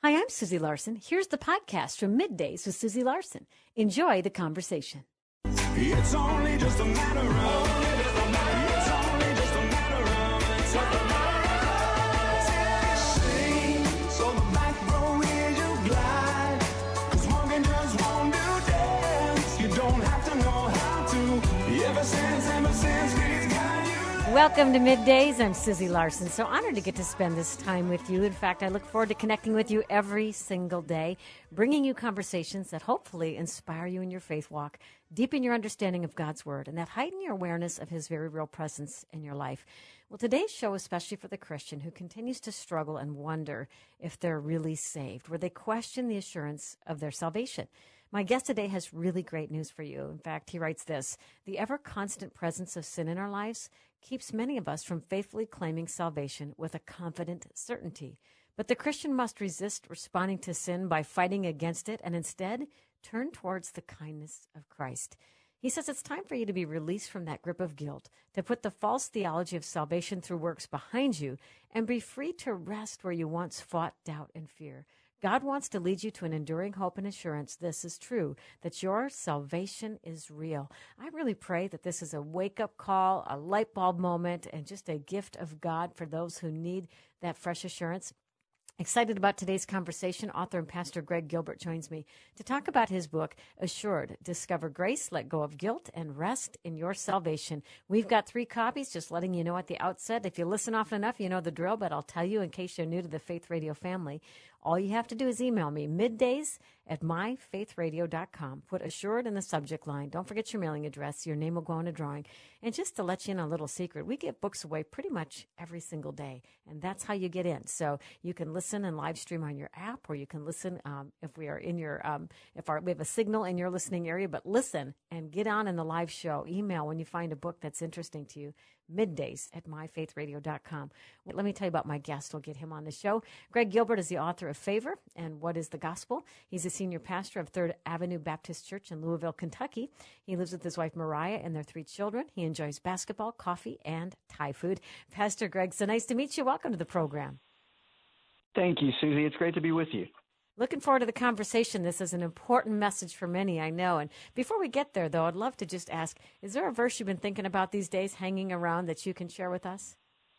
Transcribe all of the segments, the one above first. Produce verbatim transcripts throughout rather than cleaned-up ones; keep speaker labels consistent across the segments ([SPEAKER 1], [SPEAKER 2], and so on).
[SPEAKER 1] Hi, I'm Susie Larson. Here's the podcast from Middays with Susie Larson. Enjoy the conversation.
[SPEAKER 2] It's only just a matter of, it's only just a matter of, it's just a matter of, sing, so the back row is you glide, cause Morgan just won't do dance, you don't have to know how to, ever since, ever since, he's got you.
[SPEAKER 1] Welcome to Middays. I'm Susie Larson. So honored to get to spend this time with you. In fact, I look forward to connecting with you every single day, bringing you conversations that hopefully inspire you in your faith walk, deepen your understanding of God's Word, and that heighten your awareness of His very real presence in your life. Well, today's show, especially for the Christian who continues to struggle and wonder if they're really saved, where they question the assurance of their salvation. My guest today has really great news for you. In fact, he writes this: the ever-constant presence of sin in our lives keeps many of us from faithfully claiming salvation with a confident certainty. But the Christian must resist responding to sin by fighting against it and instead turn towards the kindness of Christ. He says it's time for you to be released from that grip of guilt, to put the false theology of salvation through works behind you, and be free to rest where you once fought doubt and fear. God wants to lead you to an enduring hope and assurance this is true, that your salvation is real. I really pray that this is a wake-up call, a light bulb moment, and just a gift of God for those who need that fresh assurance. Excited about today's conversation. Author and pastor Greg Gilbert joins me to talk about his book, Assured, Discover Grace, Let Go of Guilt, and Rest in Your Salvation. We've got three copies, just letting you know at the outset. If you listen often enough, you know the drill, but I'll tell you in case you're new to the Faith Radio family, all you have to do is email me, middays at my faith radio dot com. Put Assured in the subject line. Don't forget your mailing address. Your name will go in a drawing. And just to let you in a little secret, we give books away pretty much every single day, and that's how you get in. So you can listen and live stream on your app, or you can listen um, if we are in your, um, if our, we have a signal in your listening area, but listen and get on in the live show. Email when you find a book that's interesting to you, middays at my faith radio dot com. Well, let me tell you about my guest. We'll get him on the show. Greg Gilbert is the author of Favor and What is the Gospel. He's a senior pastor of Third Avenue Baptist Church in Louisville, Kentucky. He lives with his wife, Mariah, and their three children. He enjoys basketball, coffee, and Thai food. Pastor Greg, so nice to meet you. Welcome to the program.
[SPEAKER 3] Thank you, Susie. It's great to be with you.
[SPEAKER 1] Looking forward to the conversation. This is an important message for many, I know. And before we get there, though, I'd love to just ask, is there a verse you've been thinking about these days hanging around that you can share with us?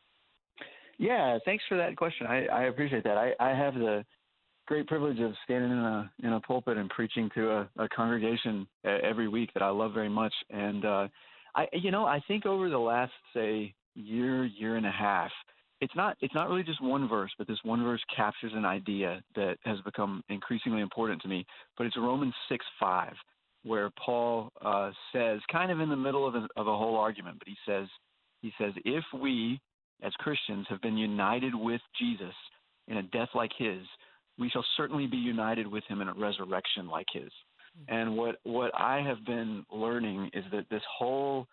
[SPEAKER 3] Yeah, thanks for that question. I, I appreciate that. I, I have the great privilege of standing in a in a pulpit and preaching to a, a congregation every week that I love very much. And, uh, I you know, I think over the last, say, year, year and a half, It's not it's not really just one verse, but this one verse captures an idea that has become increasingly important to me. But it's Romans six five, where Paul uh, says, kind of in the middle of a, of a whole argument, but he says, he says, if we as Christians have been united with Jesus in a death like his, we shall certainly be united with him in a resurrection like his. Mm-hmm. And what, what I have been learning is that this whole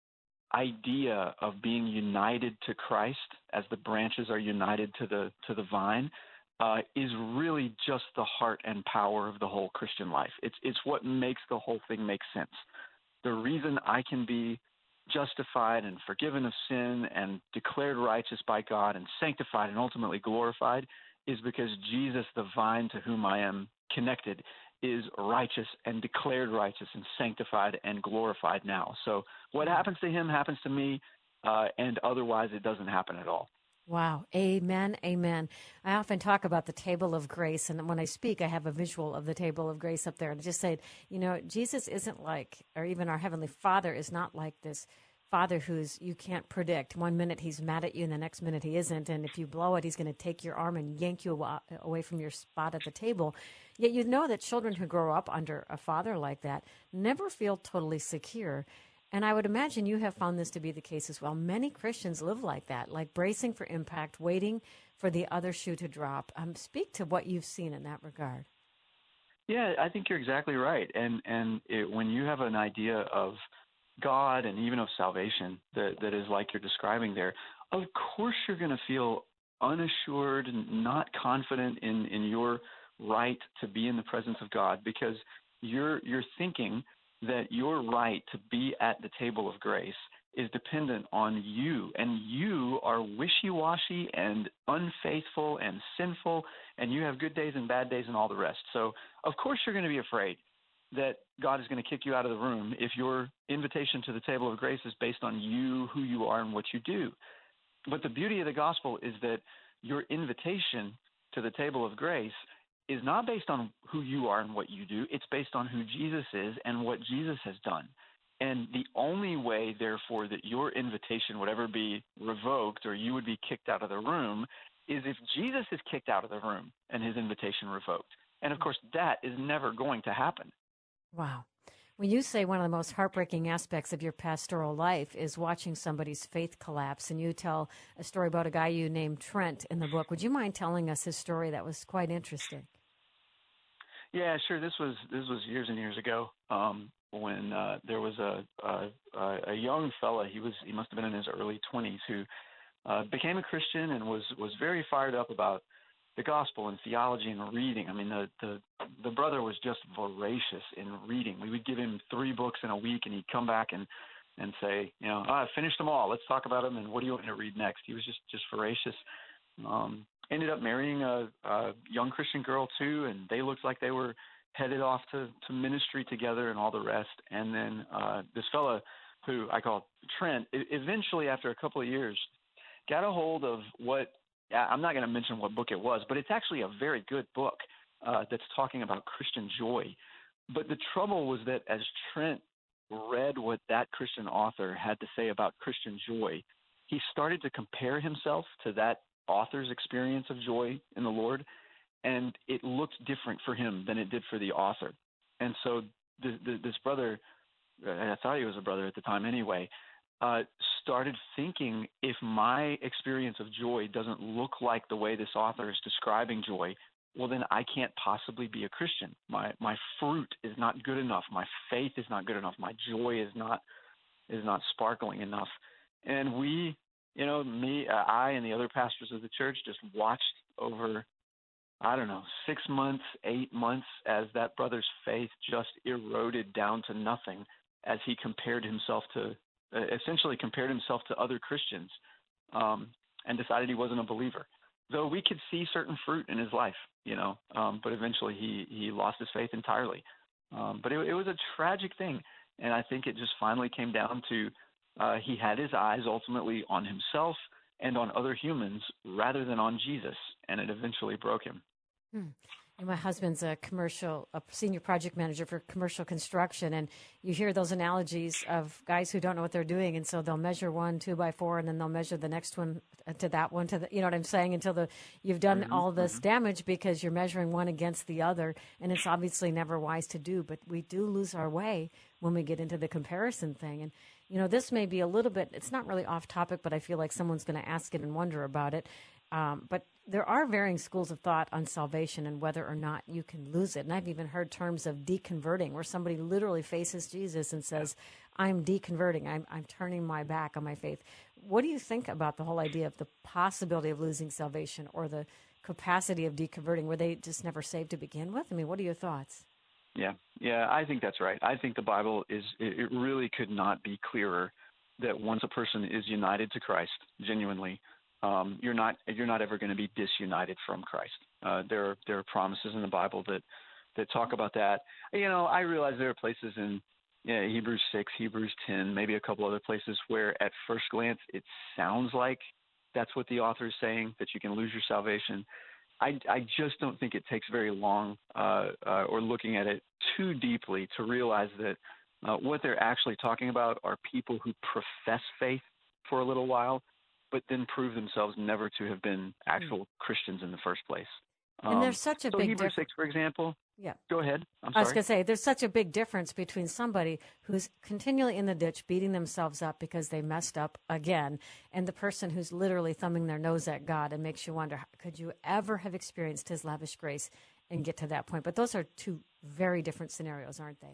[SPEAKER 3] idea of being united to Christ as the branches are united to the to the vine uh, is really just the heart and power of the whole Christian life. It's it's what makes the whole thing make sense. The reason I can be justified and forgiven of sin and declared righteous by God and sanctified and ultimately glorified is because Jesus, the vine to whom I am connected, is righteous and declared righteous and sanctified and glorified now. So what happens to him happens to me, uh, and otherwise it doesn't happen at all.
[SPEAKER 1] Wow. Amen. Amen. I often talk about the table of grace, and when I speak, I have a visual of the table of grace up there. And I just say, you know, Jesus isn't like, or even our Heavenly Father is not like this Father who's you can't predict. One minute he's mad at you and the next minute he isn't. And if you blow it, he's going to take your arm and yank you away from your spot at the table. Yet you know that children who grow up under a father like that never feel totally secure. And I would imagine you have found this to be the case as well. Many Christians live like that, like bracing for impact, waiting for the other shoe to drop. Um, speak to what you've seen in that regard.
[SPEAKER 3] Yeah, I think you're exactly right. And and it, when you have an idea of God and even of salvation that, that is like you're describing there, of course you're going to feel unassured and not confident in, in your right to be in the presence of God, because you're you're thinking that your right to be at the table of grace is dependent on you, and you are wishy-washy and unfaithful and sinful, and you have good days and bad days and all the rest. So, of course, you're going to be afraid that God is going to kick you out of the room if your invitation to the table of grace is based on you, who you are, and what you do. But the beauty of the gospel is that your invitation to the table of grace is not based on who you are and what you do. It's based on who Jesus is and what Jesus has done. And the only way, therefore, that your invitation would ever be revoked or you would be kicked out of the room is if Jesus is kicked out of the room and his invitation revoked. And, of course, that is never going to happen.
[SPEAKER 1] Wow. When you say one of the most heartbreaking aspects of your pastoral life is watching somebody's faith collapse, and you tell a story about a guy you named Trent in the book, would you mind telling us his story? That was quite interesting.
[SPEAKER 3] Yeah, sure. This was this was years and years ago um, when uh, there was a, a a young fella. He was he must have been in his early twenties who uh, became a Christian and was was very fired up about the gospel and theology and reading. I mean, the the the brother was just voracious in reading. We would give him three books in a week, and he'd come back and and say, you know, oh, I finished them all. Let's talk about them. And what do you want me to read next? He was just just voracious. Um, ended up marrying a, a young Christian girl too, and they looked like they were headed off to, to ministry together and all the rest. And then uh, this fella, who I call Trent, eventually after a couple of years, got a hold of what I'm not going to mention what book it was, but it's actually a very good book uh, that's talking about Christian joy. But the trouble was that as Trent read what that Christian author had to say about Christian joy, he started to compare himself to that author's experience of joy in the Lord, and it looked different for him than it did for the author. And so the, the, this brother, I thought he was a brother at the time anyway, uh, started thinking, if my experience of joy doesn't look like the way this author is describing joy, well, then I can't possibly be a Christian. My my fruit is not good enough. My faith is not good enough. My joy is not is not sparkling enough. And we, you know, me, uh, I and the other pastors of the church just watched over, I don't know, six months, eight months as that brother's faith just eroded down to nothing as he compared himself to, uh, essentially compared himself to other Christians um, and decided he wasn't a believer. Though we could see certain fruit in his life, you know, um, but eventually he, he lost his faith entirely. Um, but it, it was a tragic thing, and I think it just finally came down to uh, he had his eyes ultimately on himself and on other humans rather than on Jesus, and it eventually broke him.
[SPEAKER 1] Hmm. And my husband's a commercial, a senior project manager for commercial construction, and you hear those analogies of guys who don't know what they're doing, and so they'll measure one two by four, and then they'll measure the next one to that one to the, you know what I'm saying, until the you've done
[SPEAKER 3] Mm-hmm,
[SPEAKER 1] all this
[SPEAKER 3] mm-hmm.
[SPEAKER 1] damage because you're measuring one against the other, and it's obviously never wise to do. But we do lose our way when we get into the comparison thing, and you know this may be a little bit. It's not really off topic, but I feel like someone's going to ask it and wonder about it. Um, but there are varying schools of thought on salvation and whether or not you can lose it. And I've even heard terms of deconverting, where somebody literally faces Jesus and says, I'm deconverting. I'm, I'm turning my back on my faith. What do you think about the whole idea of the possibility of losing salvation or the capacity of deconverting? Were they just never saved to begin with? I mean, what are your thoughts?
[SPEAKER 3] Yeah, yeah, I think that's right. I think the Bible is, it really could not be clearer that once a person is united to Christ genuinely, Um, you're not you're not ever going to be disunited from Christ. Uh, there are there are promises in the Bible that, that talk about that. You know, I realize there are places in you know, Hebrews six, Hebrews ten, maybe a couple other places where at first glance it sounds like that's what the author is saying, that you can lose your salvation. I, I just don't think it takes very long uh, uh, or looking at it too deeply to realize that uh, what they're actually talking about are people who profess faith for a little while, but then prove themselves never to have been actual mm. Christians in the first place. Um,
[SPEAKER 1] and there's such a
[SPEAKER 3] so
[SPEAKER 1] big
[SPEAKER 3] Hebrews
[SPEAKER 1] difference.
[SPEAKER 3] six, for example.
[SPEAKER 1] Yeah.
[SPEAKER 3] Go ahead. I'm
[SPEAKER 1] I was
[SPEAKER 3] sorry.
[SPEAKER 1] going to say, there's such a big difference between somebody who's continually in the ditch, beating themselves up because they messed up again, and the person who's literally thumbing their nose at God and makes you wonder, could you ever have experienced his lavish grace and get to that point? But those are two very different scenarios, aren't they?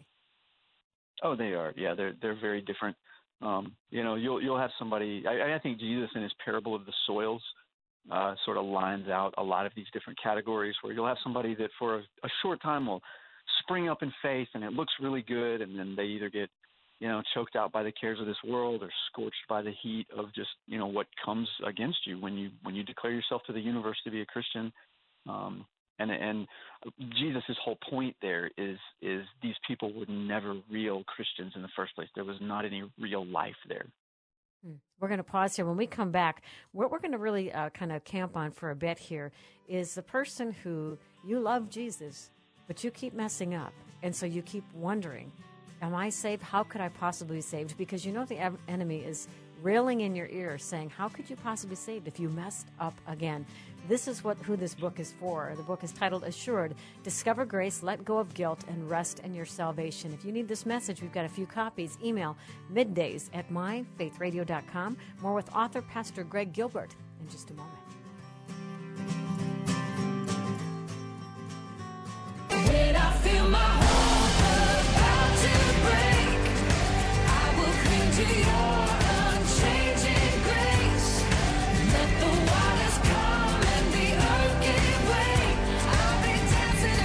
[SPEAKER 3] Oh, they are. Yeah, they're they're very different. Um, you know, you'll you'll have somebody. I, I think Jesus in his parable of the soils uh, sort of lines out a lot of these different categories, where you'll have somebody that for a, a short time will spring up in faith and it looks really good, and then they either get you know, choked out by the cares of this world or scorched by the heat of just, you know, what comes against you when you when you declare yourself to the universe to be a Christian. Um, and and Jesus' whole point there is is these people were never real Christians in the first place. There was not any real life there.
[SPEAKER 1] We're going to pause here. When we come back, what we're going to really uh, kind of camp on for a bit here is the person who you love Jesus, but you keep messing up. And so you keep wondering, am I saved? How could I possibly be saved? Because you know the ev- enemy is railing in your ear saying, how could you possibly be saved if you messed up again? This is what who this book is for. The book is titled Assured, Discover Grace, Let Go of Guilt, and Rest in Your Salvation. If you need this message, we've got a few copies. Email middays at my faith radio dot com. More with author Pastor Greg Gilbert in just a moment.
[SPEAKER 2] When I feel my heart about to break, I will cling to your unchanging grace. Let the waters come and the earth give way. I'll be dancing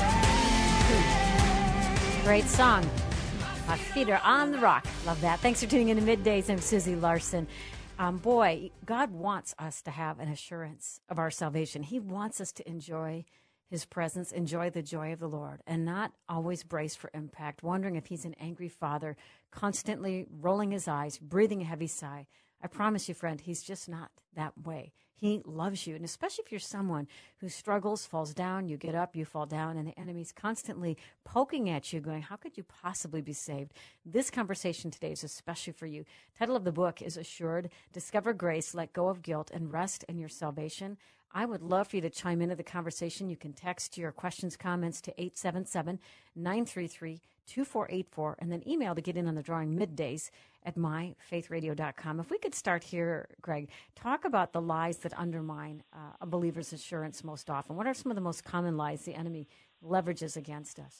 [SPEAKER 2] in the rain.
[SPEAKER 1] Great song. My feet are on the rock. Love that. Thanks for tuning in to Middays. I'm Susie Larson. Um, boy, God wants us to have an assurance of our salvation. He wants us to enjoy His presence, enjoy the joy of the Lord, and not always brace for impact, wondering if He's an angry father, constantly rolling his eyes, breathing a heavy sigh. I promise you, friend, He's just not that way. He loves you, and especially if you're someone who struggles, falls down, you get up, you fall down, and the enemy's constantly poking at you, going, how could you possibly be saved? This conversation today is especially for you. Title of the book is Assured, Discover Grace, Let Go of Guilt, and Rest in Your Salvation. I would love for you to chime into the conversation. You can text your questions, comments to eight seven seven, nine three three, two four eight four, and then email to get in on the drawing middays at my faith radio dot com. If we could start here, Greg, talk about the lies that undermine uh, a believer's assurance most often. What are some of the most common lies the enemy leverages against us?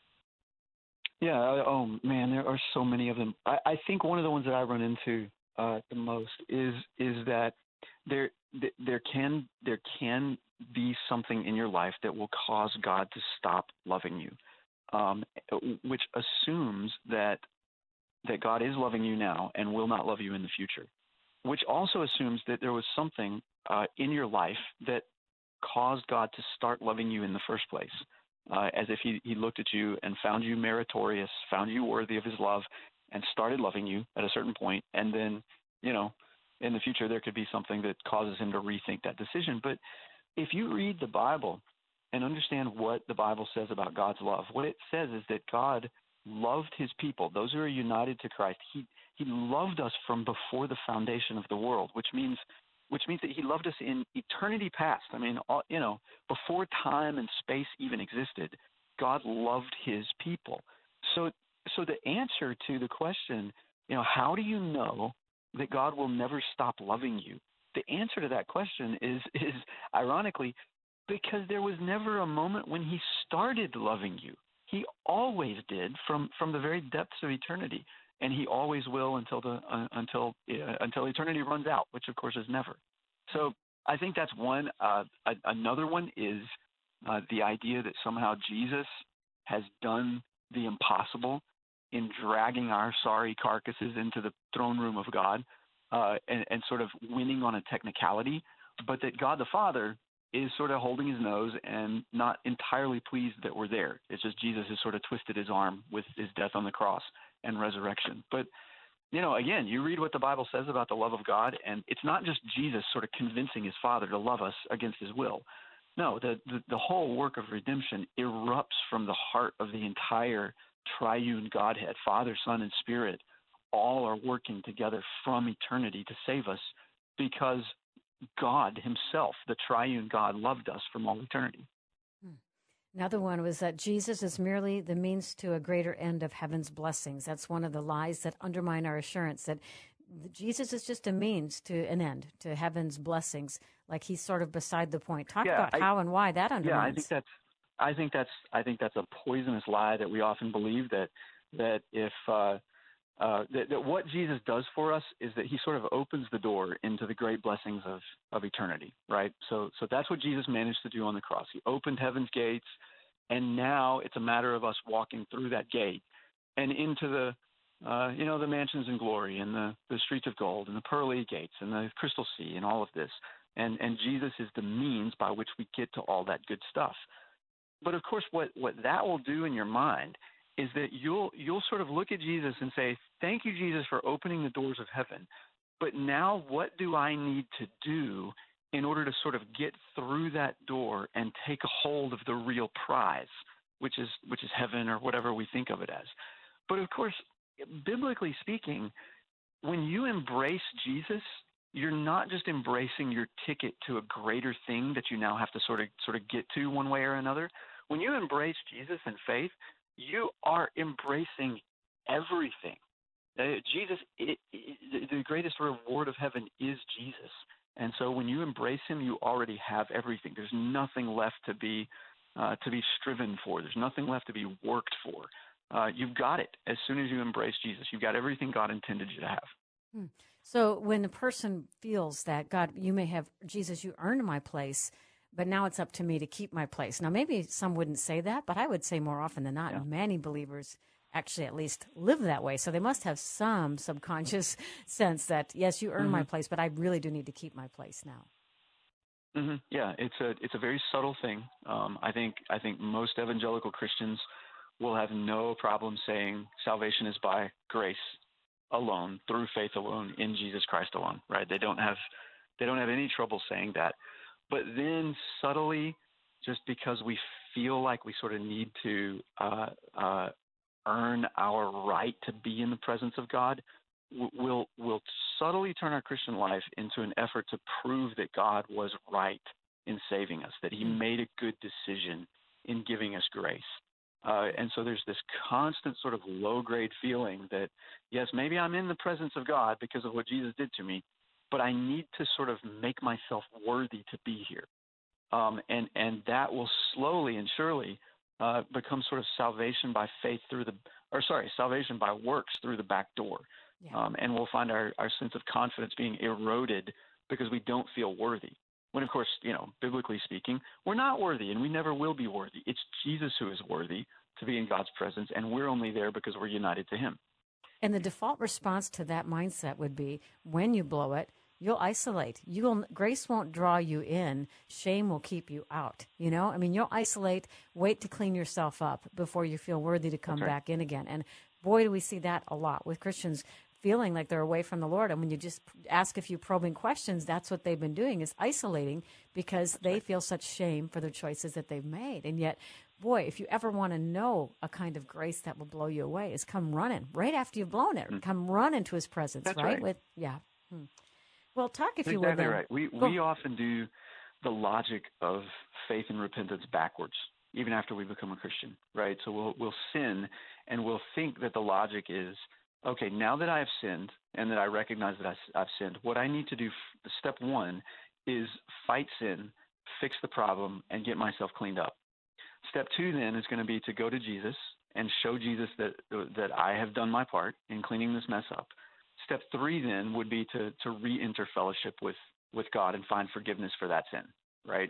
[SPEAKER 3] Yeah, oh man, there are so many of them. I, I think one of the ones that I run into uh, the most is is that there there can there can be something in your life that will cause God to stop loving you, um, which assumes that that God is loving you now and will not love you in the future, which also assumes that there was something uh, in your life that caused God to start loving you in the first place, uh, as if he, he looked at you and found you meritorious, found you worthy of His love, and started loving you at a certain point, and then, you know, in the future there could be something that causes Him to rethink that decision. But if you read the Bible and understand what the Bible says about God's love, what it says is that God loved His people, those who are united to Christ. He He loved us from before the foundation of the world, which means which means that He loved us in eternity past. I mean, all, you know, before time and space even existed, God loved His people. So so the answer to the question, you know, how do you know that God will never stop loving you? The answer to that question is is ironically because there was never a moment when He started loving you. He always did from, from the very depths of eternity, and He always will until the uh, until uh, until eternity runs out, which of course is never. So I think that's one. Uh, a, another one is uh, the idea that somehow Jesus has done the impossible in dragging our sorry carcasses into the throne room of God uh, and, and sort of winning on a technicality, but that God the Father is sort of holding His nose and not entirely pleased that we're there. It's just Jesus has sort of twisted His arm with His death on the cross and resurrection. But, you know, again, you read what the Bible says about the love of God, and it's not just Jesus sort of convincing His Father to love us against His will. No, the, the, the whole work of redemption erupts from the heart of the entire triune Godhead. Father, Son, and Spirit all are working together from eternity to save us because God Himself, the triune God, loved us from all eternity.
[SPEAKER 1] Another one was that Jesus is merely the means to a greater end of heaven's blessings. That's one of the lies that undermine our assurance that Jesus is just a means to an end, to heaven's blessings, like He's sort of beside the point. Talk
[SPEAKER 3] yeah,
[SPEAKER 1] about
[SPEAKER 3] I,
[SPEAKER 1] how and why that undermines.
[SPEAKER 3] Yeah, I think that's I think that's I think that's a poisonous lie that we often believe that that if uh, Uh, that, that what Jesus does for us is that He sort of opens the door into the great blessings of, of eternity, right? So so that's what Jesus managed to do on the cross. He opened heaven's gates, and now it's a matter of us walking through that gate and into the uh, you know, the mansions in glory and the, the streets of gold and the pearly gates and the crystal sea and all of this. And, and Jesus is the means by which we get to all that good stuff. But, of course, what, what that will do in your mind is that you'll you'll sort of look at Jesus and say, thank you, Jesus, for opening the doors of heaven. But now what do I need to do in order to sort of get through that door and take a hold of the real prize, which is which is heaven or whatever we think of it as. But, of course, biblically speaking, when you embrace Jesus, you're not just embracing your ticket to a greater thing that you now have to sort of sort of get to one way or another. When you embrace Jesus in faith, you are embracing everything. Uh, Jesus, it, it, the greatest reward of heaven is Jesus. And so when you embrace him, you already have everything. There's nothing left to be uh, to be striven for. There's nothing left to be worked for. Uh, you've got it. As soon as you embrace Jesus, you've got everything God intended you to have.
[SPEAKER 1] Hmm. So when a person feels that, God, you may have, Jesus, you earned my place, but now it's up to me to keep my place. Now, maybe some wouldn't say that, but I would say more often than not, yeah. many believers actually at least live that way. So they must have some subconscious sense that, yes, you earned mm-hmm. my place, but I really do need to keep my place now.
[SPEAKER 3] Mm-hmm. Yeah, it's a it's a very subtle thing. Um, I think I think most evangelical Christians will have no problem saying salvation is by grace alone, through faith alone, in Jesus Christ alone. Right? They don't have they don't have any trouble saying that. But then subtly, just because we feel like we sort of need to uh, uh, earn our right to be in the presence of God, we'll, we'll subtly turn our Christian life into an effort to prove that God was right in saving us, that he made a good decision in giving us grace. Uh, and so there's this constant sort of low-grade feeling that, yes, maybe I'm in the presence of God because of what Jesus did to me, but I need to sort of make myself worthy to be here. Um, and, and that will slowly and surely uh, become sort of salvation by faith through the, or sorry, salvation by works through the back door. Yeah. Um, and we'll find our, our sense of confidence being eroded because we don't feel worthy. When, of course, you know, biblically speaking, we're not worthy and we never will be worthy. It's Jesus who is worthy to be in God's presence, and we're only there because we're united to him.
[SPEAKER 1] And the default response to that mindset would be, when you blow it, you'll isolate. You'll grace won't draw you in. Shame will keep you out. You know, I mean, you'll isolate, wait to clean yourself up before you feel worthy to come
[SPEAKER 3] right.
[SPEAKER 1] back in again. And boy, do we see that a lot with Christians feeling like they're away from the Lord. And when you just ask a few probing questions, that's what they've been doing, is isolating because they feel such shame for the choices that they've made. And yet, boy, if you ever want to know a kind of grace that will blow you away, is come running right after you've blown it. Mm. Come run into his presence,
[SPEAKER 3] that's
[SPEAKER 1] right?
[SPEAKER 3] right?
[SPEAKER 1] With yeah. Hmm. Well, talk if
[SPEAKER 3] That's
[SPEAKER 1] you would.
[SPEAKER 3] Exactly
[SPEAKER 1] then.
[SPEAKER 3] right. We
[SPEAKER 1] Go.
[SPEAKER 3] we often do the logic of faith and repentance backwards, even after we become a Christian, right? So we'll we'll sin, and we'll think that the logic is, okay, now that I have sinned and that I recognize that I, I've sinned, what I need to do, step one, is fight sin, fix the problem, and get myself cleaned up. Step two, then, is going to be to go to Jesus and show Jesus that that I have done my part in cleaning this mess up. Step three, then, would be to, to re-enter fellowship with, with God and find forgiveness for that sin, right?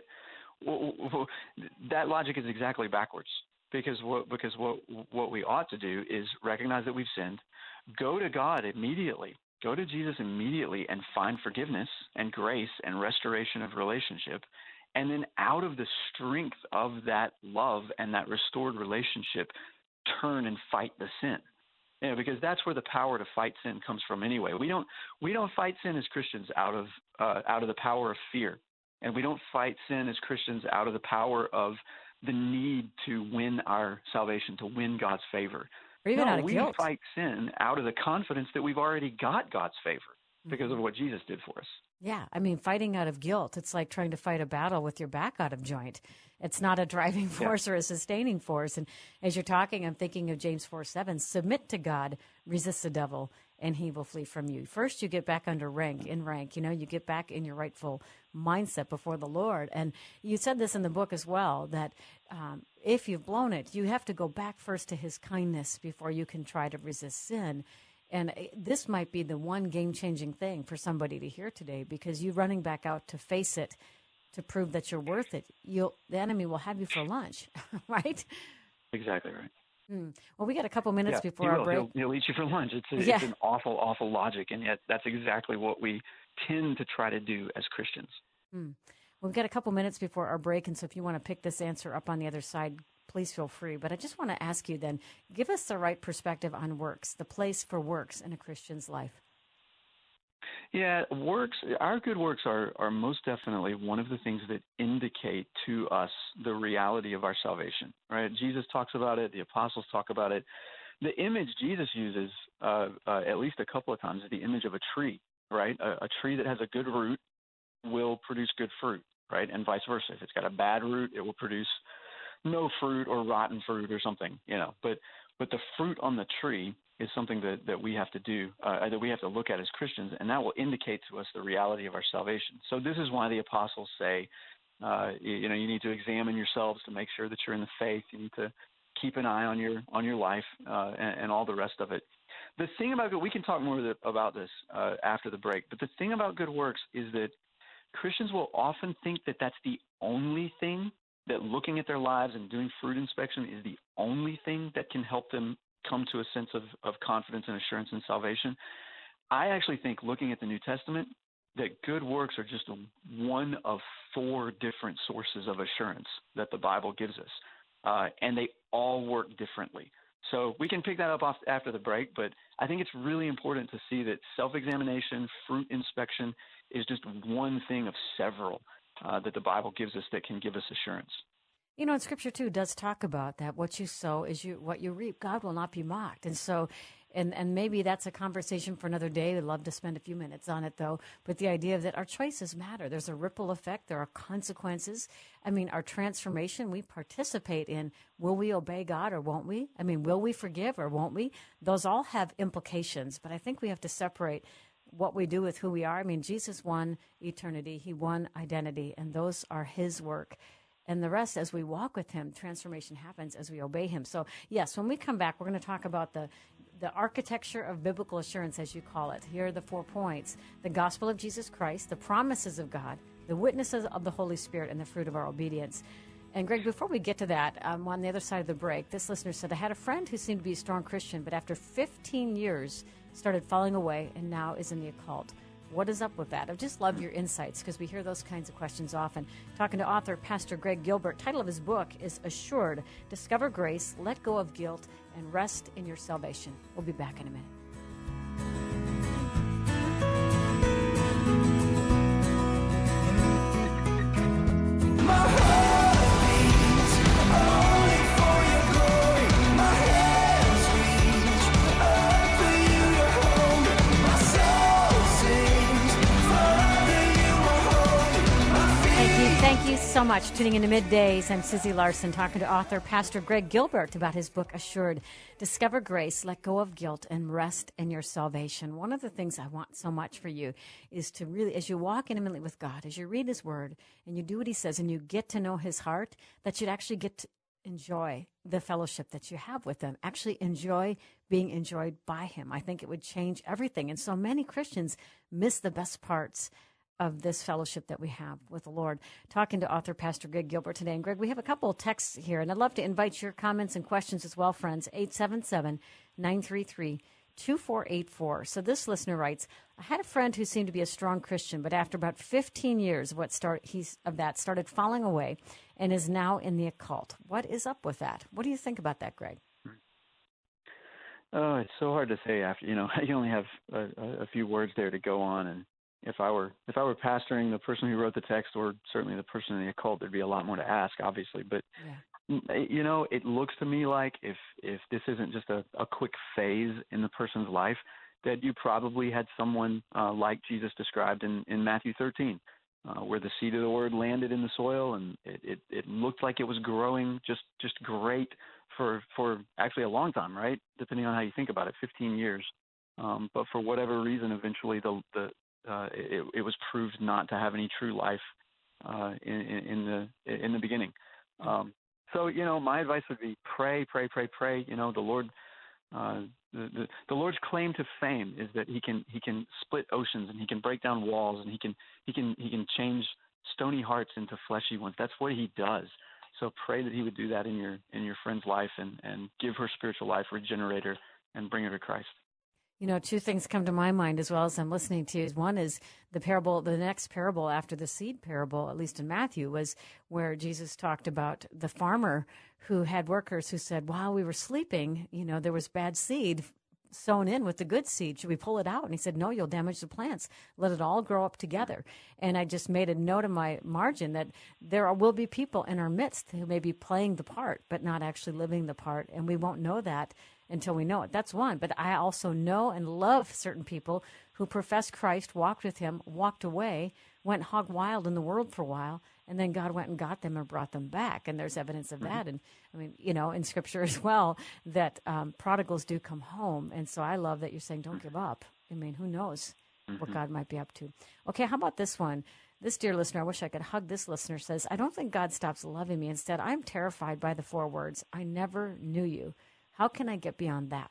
[SPEAKER 3] Well, that logic is exactly backwards because what, because what, what we ought to do is recognize that we've sinned, go to God immediately, go to Jesus immediately and find forgiveness and grace and restoration of relationship, and then out of the strength of that love and that restored relationship, turn and fight the sin. Yeah, because that's where the power to fight sin comes from anyway. We don't we don't fight sin as Christians out of uh, out of the power of fear, and we don't fight sin as Christians out of the power of the need to win our salvation, to win God's favor.
[SPEAKER 1] Or even
[SPEAKER 3] no,
[SPEAKER 1] out of
[SPEAKER 3] we
[SPEAKER 1] guilt.
[SPEAKER 3] fight sin out of the confidence that we've already got God's favor because
[SPEAKER 1] mm-hmm.
[SPEAKER 3] of what Jesus did for us.
[SPEAKER 1] Yeah, I mean, fighting out of guilt, it's like trying to fight a battle with your back out of joint. It's not a driving force yeah. or a sustaining force. And as you're talking, I'm thinking of James four seven, submit to God, resist the devil, and he will flee from you. First, you get back under rank, in rank, you know, you get back in your rightful mindset before the Lord. And you said this in the book as well, that um, if you've blown it, you have to go back first to his kindness before you can try to resist sin. And this might be the one game-changing thing for somebody to hear today, because you running back out to face it, to prove that you're worth it, you'll, the enemy will have you for lunch, right?
[SPEAKER 3] Exactly right.
[SPEAKER 1] Mm. Well, we got a couple minutes
[SPEAKER 3] Yeah, he
[SPEAKER 1] before our
[SPEAKER 3] will.
[SPEAKER 1] break.
[SPEAKER 3] He'll, he'll eat you for lunch. It's, a,
[SPEAKER 1] Yeah.
[SPEAKER 3] it's an awful, awful logic, and yet that's exactly what we tend to try to do as Christians.
[SPEAKER 1] Mm. Well, we've got a couple minutes before our break, and so if you want to pick this answer up on the other side, please feel free. But I just want to ask you then, give us the right perspective on works, the place for works in a Christian's life.
[SPEAKER 3] Yeah, works. Our good works are, are most definitely one of the things that indicate to us the reality of our salvation, right? Jesus talks about it. The apostles talk about it. The image Jesus uses uh, uh, at least a couple of times is the image of a tree, right? A, a tree that has a good root will produce good fruit, right? And vice versa. If it's got a bad root, it will produce no fruit or rotten fruit or something, you know. But but the fruit on the tree is something that, that we have to do, uh, that we have to look at as Christians, and that will indicate to us the reality of our salvation. So this is why the apostles say, uh, you, you know, you need to examine yourselves to make sure that you're in the faith. You need to keep an eye on your on your life uh, and, and all the rest of it. The thing about good, we can talk more about this uh, after the break, but the thing about good works is that Christians will often think that that's the only thing, that looking at their lives and doing fruit inspection is the only thing that can help them come to a sense of, of confidence and assurance in salvation. I actually think, looking at the New Testament, that good works are just one of four different sources of assurance that the Bible gives us, uh, and they all work differently. So we can pick that up off after the break, but I think it's really important to see that self-examination, fruit inspection, is just one thing of several uh, that the Bible gives us that can give us assurance.
[SPEAKER 1] You know, and Scripture, too, does talk about that. What you sow is you what you reap. God will not be mocked. And so, and, and maybe that's a conversation for another day. We'd love to spend a few minutes on it, though. But the idea that our choices matter. There's a ripple effect. There are consequences. I mean, our transformation we participate in. Will we obey God or won't we? I mean, will we forgive or won't we? Those all have implications. But I think we have to separate what we do with who we are. I mean, Jesus won eternity. He won identity. And those are his work. And the rest, as we walk with him, transformation happens as we obey him. So, yes, when we come back, we're going to talk about the, the architecture of biblical assurance, as you call it. Here are the four points: the gospel of Jesus Christ, the promises of God, the witnesses of the Holy Spirit, and the fruit of our obedience. And, Greg, before we get to that, um, on the other side of the break, this listener said, I had a friend who seemed to be a strong Christian, but after fifteen years started falling away and now is in the occult. What is up with that? I just love your insights because we hear those kinds of questions often. Talking to author Pastor Greg Gilbert. Title of his book is Assured: Discover Grace, Let Go of Guilt, and Rest in Your Salvation. We'll be back in a minute. Thank you so much. Tuning into Middays, I'm Susie Larson, talking to author Pastor Greg Gilbert about his book, Assured: Discover Grace, Let Go of Guilt, and Rest in Your Salvation. One of the things I want so much for you is to really, as you walk intimately with God, as you read his word, and you do what he says, and you get to know his heart, that you'd actually get to enjoy the fellowship that you have with him, actually enjoy being enjoyed by him. I think it would change everything. And so many Christians miss the best parts of this fellowship that we have with the Lord. Talking to author Pastor Greg Gilbert today. And Greg, we have a couple of texts here, and I'd love to invite your comments and questions as well, friends. eight seven seven, nine three three, two four eight four. So this listener writes, I had a friend who seemed to be a strong Christian, but after about fifteen years of what start he's of that started falling away and is now in the occult. What is up with that? What do you think about that, Greg?
[SPEAKER 3] Oh, it's so hard to say after, you know, you only have a, a few words there to go on. And if I were if I were pastoring the person who wrote the text, or certainly the person in the occult, there'd be a lot more to ask, obviously. But, yeah. you know, it looks to me like if, if this isn't just a, a quick phase in the person's life, that you probably had someone uh, like Jesus described in, in Matthew thirteen, uh, where the seed of the word landed in the soil, and it, it, it looked like it was growing just, just great for, for actually a long time, right? Depending on how you think about it, fifteen years. Um, but for whatever reason, eventually the, the Uh, it, it was proved not to have any true life uh, in, in the in the beginning. Um, so, you know, my advice would be pray, pray, pray, pray. You know, the Lord, uh, the, the the Lord's claim to fame is that he can he can split oceans, and he can break down walls, and he can he can he can change stony hearts into fleshy ones. That's what he does. So pray that he would do that in your in your friend's life and, and give her spiritual life, regenerate her, and bring her to Christ.
[SPEAKER 1] You know, two things come to my mind as well as I'm listening to you. One is the parable, the next parable after the seed parable, at least in Matthew, was where Jesus talked about the farmer who had workers who said, while we were sleeping, you know, there was bad seed sown in with the good seed. Should we pull it out? And he said, no, you'll damage the plants. Let it all grow up together. And I just made a note of my margin that there will be people in our midst who may be playing the part, but not actually living the part. And we won't know that until we know it. That's one. But I also know and love certain people who professed Christ, walked with him, walked away, went hog wild in the world for a while, and then God went and got them and brought them back. And there's evidence of that. And I mean, you know, in Scripture as well, that um, prodigals do come home. And so I love that you're saying, don't give up. I mean, who knows what God might be up to. Okay, how about this one? This dear listener, I wish I could hug this listener, says, I don't think God stops loving me. Instead, I'm terrified by the four words, I never knew you. How can I get beyond that?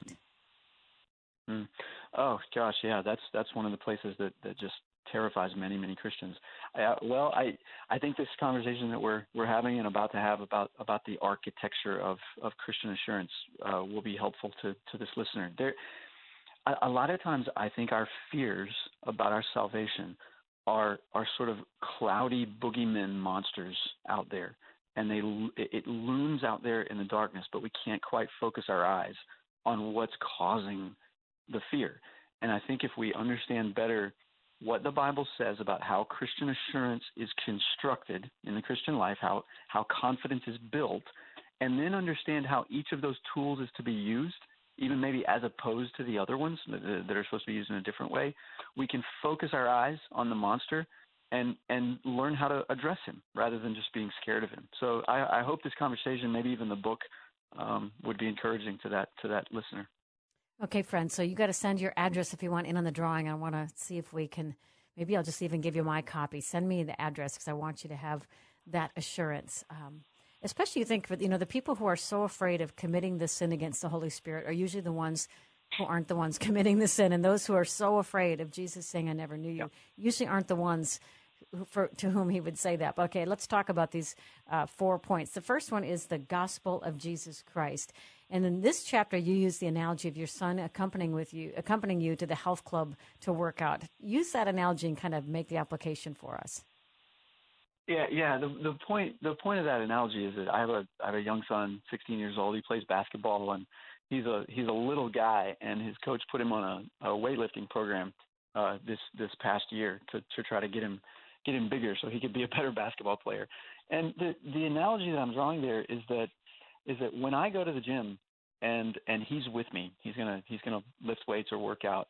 [SPEAKER 3] Mm. Oh, gosh, yeah, that's that's one of the places that, that just terrifies many, many Christians. Uh, well, I I think this conversation that we're we're having and about to have about, about the architecture of, of Christian assurance uh, will be helpful to, to this listener. There, a, a lot of times I think our fears about our salvation are are sort of cloudy boogeymen monsters out there. And they it looms out there in the darkness, but we can't quite focus our eyes on what's causing the fear. And I think if we understand better what the Bible says about how Christian assurance is constructed in the Christian life, how, how confidence is built, and then understand how each of those tools is to be used, even maybe as opposed to the other ones that, that are supposed to be used in a different way, we can focus our eyes on the monster and and learn how to address him rather than just being scared of him. So I, I hope this conversation, maybe even the book, um, would be encouraging to that to that listener.
[SPEAKER 1] Okay, friend, so you got to send your address if you want in on the drawing. I want to see if we can, maybe I'll just even give you my copy. Send me the address because I want you to have that assurance. Um, especially you think, you know, the people who are so afraid of committing the sin against the Holy Spirit are usually the ones who aren't the ones committing the sin. And those who are so afraid of Jesus saying, I never knew you, yeah. usually aren't the ones For, to whom he would say that. But okay, let's talk about these uh, four points. The first one is the gospel of Jesus Christ. And in this chapter, you use the analogy of your son accompanying with you, accompanying you to the health club to work out. Use that analogy and kind of make the application for us.
[SPEAKER 3] Yeah, yeah. The the point the point of that analogy is that I have a I have a young son, sixteen years old. He plays basketball and he's a he's a little guy, and his coach put him on a, a weightlifting program uh, this this past year to to try to get him. get him bigger so he could be a better basketball player. And the the analogy that I'm drawing there is that is that when I go to the gym and and he's with me, he's gonna he's gonna lift weights or work out.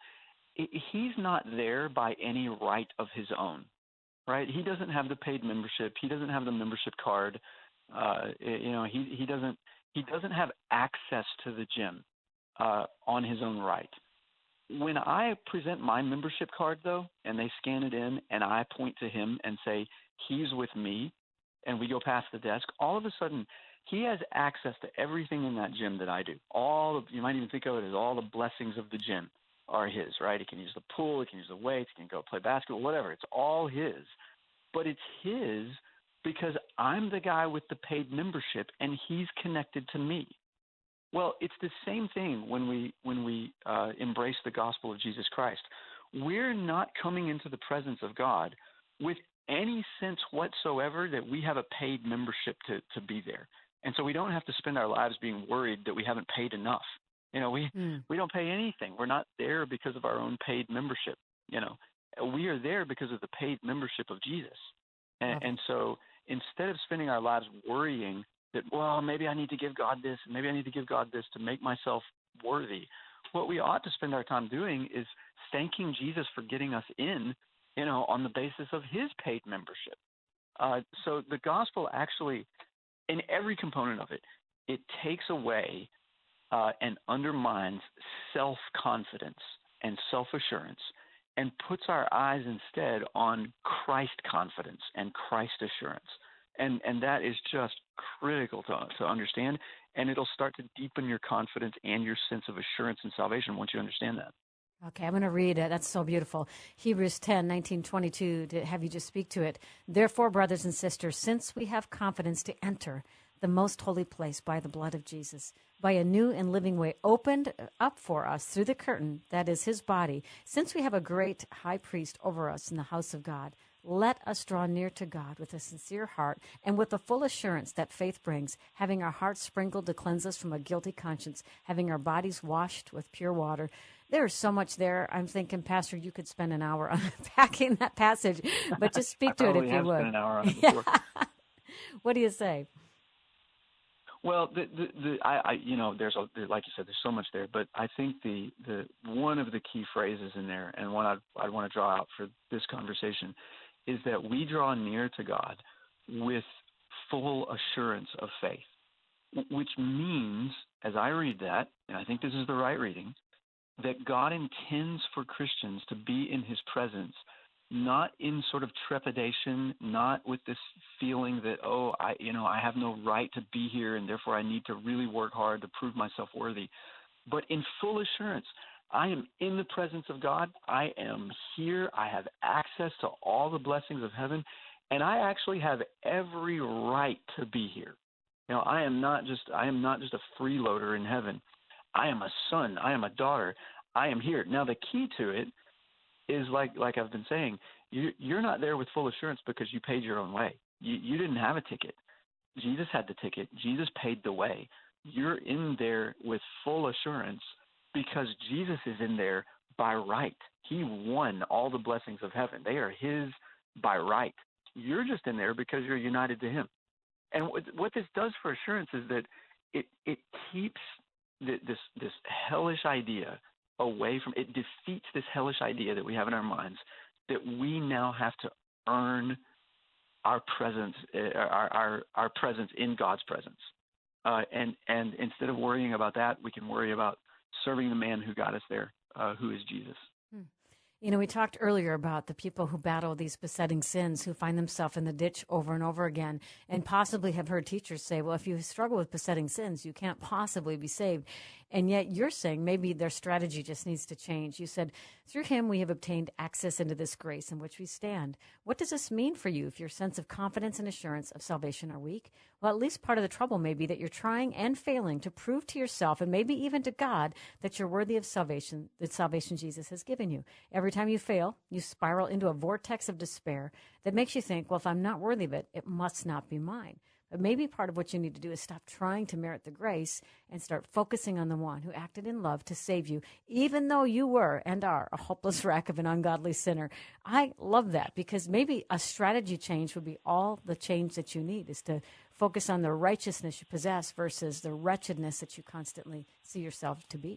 [SPEAKER 3] He's not there by any right of his own, right? He doesn't have the paid membership. He doesn't have the membership card. Uh, you know, he he doesn't he doesn't have access to the gym uh, on his own right. When I present my membership card, though, and they scan it in, and I point to him and say, he's with me, and we go past the desk, all of a sudden, he has access to everything in that gym that I do. All of, you might even think of it as all the blessings of the gym are his, right? He can use the pool, he can use the weights, he can go play basketball, whatever. It's all his. But it's his because I'm the guy with the paid membership, and he's connected to me. Well, it's the same thing when we when we uh, embrace the gospel of Jesus Christ. We're not coming into the presence of God with any sense whatsoever that we have a paid membership to, to be there. And so we don't have to spend our lives being worried that we haven't paid enough. You know, we, mm. we don't pay anything. We're not there because of our own paid membership. You know, we are there because of the paid membership of Jesus. And, okay. and so instead of spending our lives worrying that, well, maybe I need to give God this, maybe I need to give God this to make myself worthy. What we ought to spend our time doing is thanking Jesus for getting us in, you know, on the basis of his paid membership. Uh, so the gospel actually, in every component of it, it takes away uh, and undermines self-confidence and self-assurance and puts our eyes instead on Christ confidence and Christ assurance. And and that is just critical to to understand, and it'll start to deepen your confidence and your sense of assurance and salvation once you understand that.
[SPEAKER 1] Okay, I'm going to read it. That's so beautiful. Hebrews ten, nineteen, twenty-two, to have you just speak to it. Therefore, brothers and sisters, since we have confidence to enter the most holy place by the blood of Jesus, by a new and living way opened up for us through the curtain that is his body. Since we have a great high priest over us in the house of God, let us draw near to God with a sincere heart and with the full assurance that faith brings, having our hearts sprinkled to cleanse us from a guilty conscience, having our bodies washed with pure water. There's so much there. I'm thinking, Pastor, you could spend an hour unpacking that passage, but just speak to it if you
[SPEAKER 3] have
[SPEAKER 1] would.
[SPEAKER 3] Spent an hour on it before.
[SPEAKER 1] What do you say?
[SPEAKER 3] Well, the, the, the, I, I, you know, there's a, like you said, there's so much there, but I think the, the one of the key phrases in there, and one I'd, I'd want to draw out for this conversation, is that we draw near to God with full assurance of faith, which means, as I read that, and I think this is the right reading, that God intends for Christians to be in his presence, not in sort of trepidation, not with this feeling that, oh, I, you know, I have no right to be here and therefore I need to really work hard to prove myself worthy, but in full assurance. I am in the presence of God. I am here. I have access to all the blessings of heaven, and I actually have every right to be here. You know, I am not just I am not just a freeloader in heaven. I am a son. I am a daughter. I am here. Now, the key to it is, like like I've been saying, you, you're not there with full assurance because you paid your own way. You, you didn't have a ticket. Jesus had the ticket. Jesus paid the way. You're in there with full assurance because Jesus is in there by right. He won all the blessings of heaven. They are his by right. You're just in there because you're united to him. And what, what this does for assurance is that it it keeps the, this this hellish idea away from, it defeats this hellish idea that we have in our minds that we now have to earn our presence, uh, our, our our presence in God's presence. Uh, and and instead of worrying about that, we can worry about serving the man who got us there, uh, who is Jesus.
[SPEAKER 1] Hmm. You know, we talked earlier about the people who battle these besetting sins, who find themselves in the ditch over and over again, and possibly have heard teachers say, well, if you struggle with besetting sins, you can't possibly be saved. And yet you're saying maybe their strategy just needs to change. You said, through him we have obtained access into this grace in which we stand. What does this mean for you if your sense of confidence and assurance of salvation are weak? Well, at least part of the trouble may be that you're trying and failing to prove to yourself and maybe even to God that you're worthy of salvation, the salvation Jesus has given you. Every time you fail, you spiral into a vortex of despair that makes you think, well, if I'm not worthy of it, it must not be mine. But maybe part of what you need to do is stop trying to merit the grace and start focusing on the one who acted in love to save you, even though you were and are a hopeless wreck of an ungodly sinner. I love that, because maybe a strategy change would be all the change that you need, is to focus on the righteousness you possess versus the wretchedness that you constantly see yourself to be.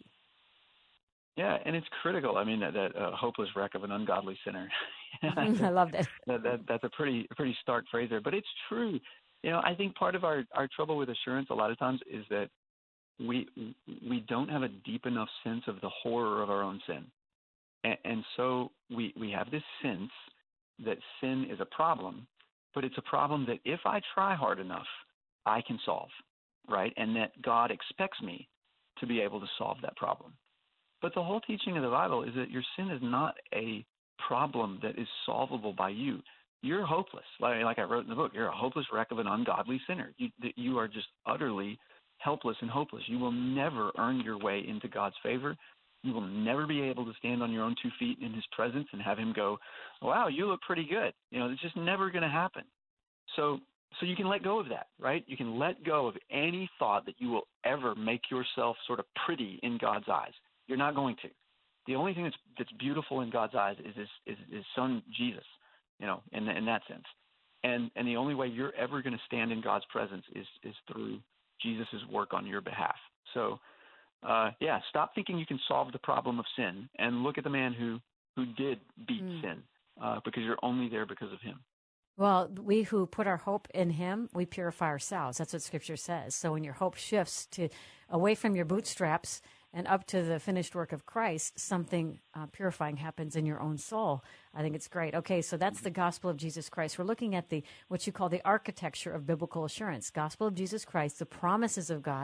[SPEAKER 3] Yeah, and it's critical. I mean, that, that uh, hopeless wreck of an ungodly sinner.
[SPEAKER 1] I love that.
[SPEAKER 3] that, that. That's a pretty pretty stark phrase there, but it's true. You know, I think part of our, our trouble with assurance a lot of times is that we we don't have a deep enough sense of the horror of our own sin. And, and so we, we have this sense that sin is a problem, but it's a problem that if I try hard enough, I can solve, right? And that God expects me to be able to solve that problem. But the whole teaching of the Bible is that your sin is not a problem that is solvable by you. You're hopeless. Like, like I wrote in the book, you're a hopeless wreck of an ungodly sinner. You, you are just utterly helpless and hopeless. You will never earn your way into God's favor. You will never be able to stand on your own two feet in his presence and have him go, wow, you look pretty good. You know, it's just never going to happen. So so you can let go of that, right? You can let go of any thought that you will ever make yourself sort of pretty in God's eyes. You're not going to. The only thing that's that's beautiful in God's eyes is his, is his son, Jesus, you know, in, in that sense. And and the only way you're ever going to stand in God's presence is is through Jesus' work on your behalf. So, uh, yeah, stop thinking you can solve the problem of sin and look at the man who, who did beat mm. sin, uh, because you're only there because of him.
[SPEAKER 1] Well, we who put our hope in him, we purify ourselves. That's what Scripture says. So when your hope shifts to away from your bootstraps and up to the finished work of Christ, something uh, purifying happens in your own soul. I think it's great. Okay, so that's the gospel of Jesus Christ. We're looking at the what you call the architecture of biblical assurance. Gospel of Jesus Christ, the promises of God,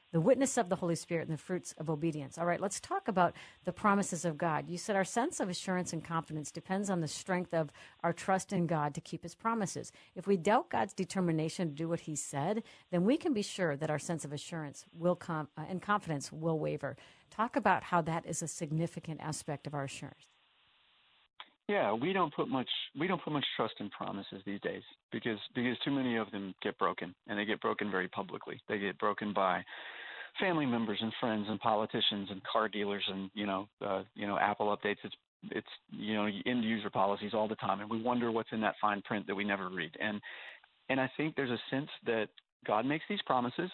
[SPEAKER 1] the witness of the Holy Spirit and the fruits of obedience. All right, let's talk about the promises of God. You said our sense of assurance and confidence depends on the strength of our trust in God to keep his promises. If we doubt God's determination to do what he said, then we can be sure that our sense of assurance will come uh, and confidence will waver. Talk about how that is a significant aspect of our assurance.
[SPEAKER 3] Yeah, we don't put much we don't put much trust in promises these days because because too many of them get broken, and they get broken very publicly. They get broken by family members and friends and politicians and car dealers and you know uh, you know Apple updates. It's it's you know end user policies all the time, and we wonder what's in that fine print that we never read. And and I think there's a sense that God makes these promises,